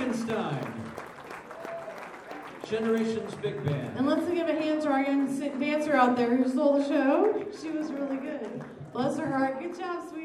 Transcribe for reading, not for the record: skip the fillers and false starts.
Frankenstein. Generations Big Band. And let's give a hand to our young dancer out there who stole the show. She was really good. Bless her heart. Good job, sweetie.